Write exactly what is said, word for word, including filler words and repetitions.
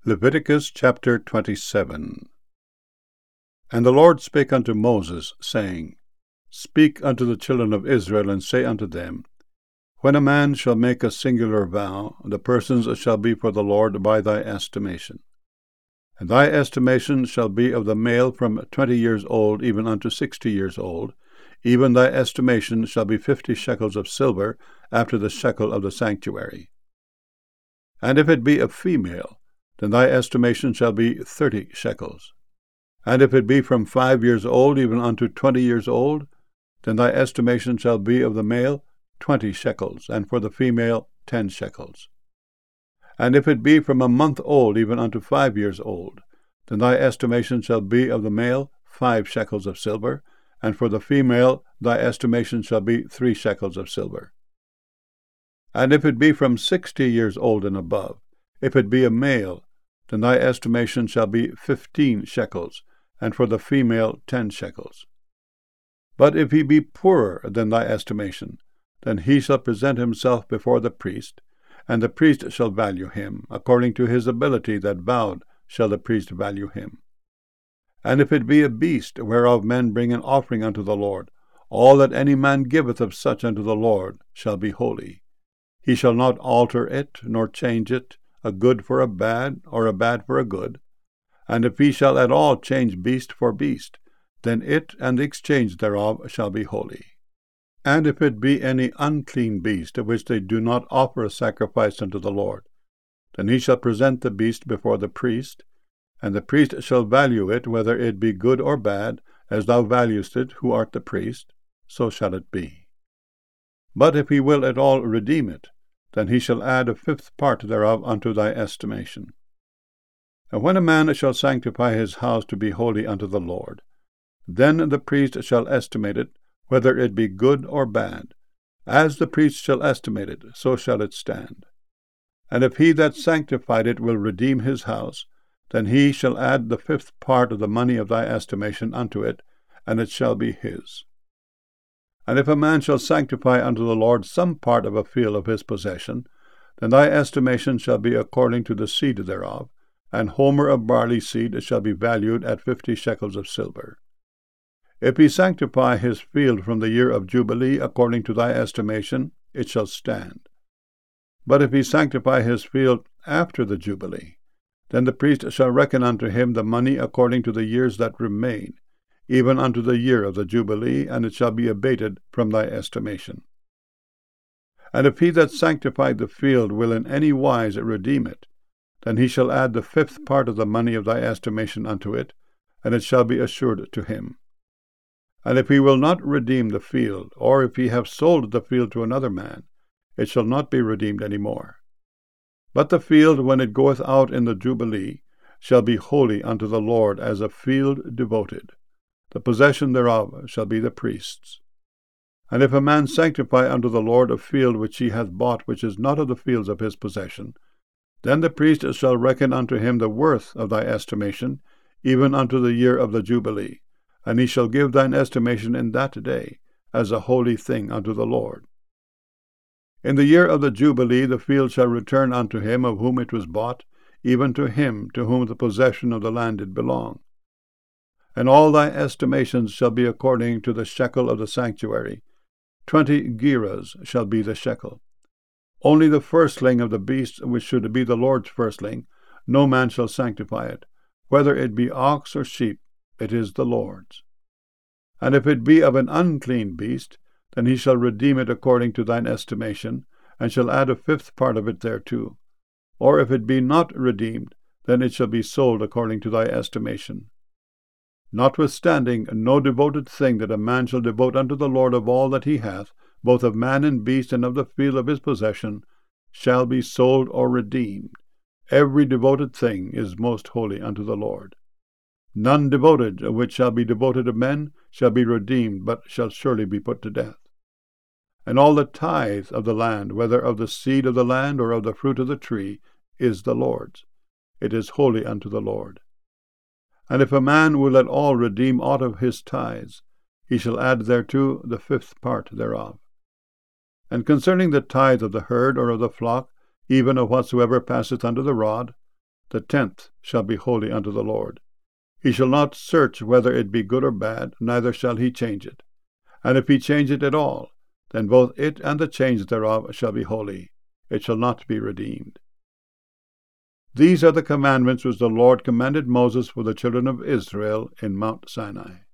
Leviticus chapter twenty-seven. And the Lord spake unto Moses, saying, Speak unto the children of Israel, and say unto them, When a man shall make a singular vow, the persons shall be for the Lord by thy estimation. And thy estimation shall be of the male from twenty years old even unto sixty years old. Even thy estimation shall be fifty shekels of silver, after the shekel of the sanctuary. And if it be a female, then thy estimation shall be thirty shekels. And if it be from five years old even unto twenty years old, then thy estimation shall be of the male twenty shekels, and for the female ten shekels. And if it be from a month old even unto five years old, then thy estimation shall be of the male five shekels of silver, and for the female thy estimation shall be three shekels of silver. And if it be from sixty years old and above, if it be a male, then thy estimation shall be fifteen shekels, and for the female ten shekels. But if he be poorer than thy estimation, then he shall present himself before the priest, and the priest shall value him. According to his ability that vowed shall the priest value him. And if it be a beast whereof men bring an offering unto the Lord, all that any man giveth of such unto the Lord shall be holy. He shall not alter it, nor change it, a good for a bad, or a bad for a good. And if he shall at all change beast for beast, then it and the exchange thereof shall be holy. And if it be any unclean beast, of which they do not offer a sacrifice unto the Lord, then he shall present the beast before the priest, and the priest shall value it, whether it be good or bad, as thou valuest it, who art the priest, so shall it be. But if he will at all redeem it, then he shall add a fifth part thereof unto thy estimation. And when a man shall sanctify his house to be holy unto the Lord, then the priest shall estimate it, whether it be good or bad. As the priest shall estimate it, so shall it stand. And if he that sanctified it will redeem his house, then he shall add the fifth part of the money of thy estimation unto it, and it shall be his. And if a man shall sanctify unto the Lord some part of a field of his possession, then thy estimation shall be according to the seed thereof, and homer of barley seed shall be valued at fifty shekels of silver. If he sanctify his field from the year of Jubilee according to thy estimation, it shall stand. But if he sanctify his field after the Jubilee, then the priest shall reckon unto him the money according to the years that remain, even unto the year of the Jubilee, and it shall be abated from thy estimation. And if he that sanctified the field will in any wise redeem it, then he shall add the fifth part of the money of thy estimation unto it, and it shall be assured to him. And if he will not redeem the field, or if he have sold the field to another man, it shall not be redeemed any more. But the field, when it goeth out in the Jubilee, shall be holy unto the Lord as a field devoted. The possession thereof shall be the priest's. And if a man sanctify unto the Lord a field which he hath bought, which is not of the fields of his possession, then the priest shall reckon unto him the worth of thy estimation, even unto the year of the Jubilee, and he shall give thine estimation in that day, as a holy thing unto the Lord. In the year of the Jubilee the field shall return unto him of whom it was bought, even to him to whom the possession of the land did belong. And all thy estimations shall be according to the shekel of the sanctuary. Twenty gerahs shall be the shekel. Only the firstling of the beast, which should be the Lord's firstling, no man shall sanctify it. Whether it be ox or sheep, it is the Lord's. And if it be of an unclean beast, then he shall redeem it according to thine estimation, and shall add a fifth part of it thereto. Or if it be not redeemed, then it shall be sold according to thy estimation. Notwithstanding, no devoted thing that a man shall devote unto the Lord of all that he hath, both of man and beast and of the field of his possession, shall be sold or redeemed. Every devoted thing is most holy unto the Lord. None devoted which shall be devoted of men shall be redeemed, but shall surely be put to death. And all the tithe of the land, whether of the seed of the land or of the fruit of the tree, is the Lord's. It is holy unto the Lord. And if a man will at all redeem aught of his tithes, he shall add thereto the fifth part thereof. And concerning the tithe of the herd or of the flock, even of whatsoever passeth under the rod, the tenth shall be holy unto the Lord. He shall not search whether it be good or bad, neither shall he change it. And if he change it at all, then both it and the change thereof shall be holy. It shall not be redeemed. These are the commandments which the Lord commanded Moses for the children of Israel in Mount Sinai.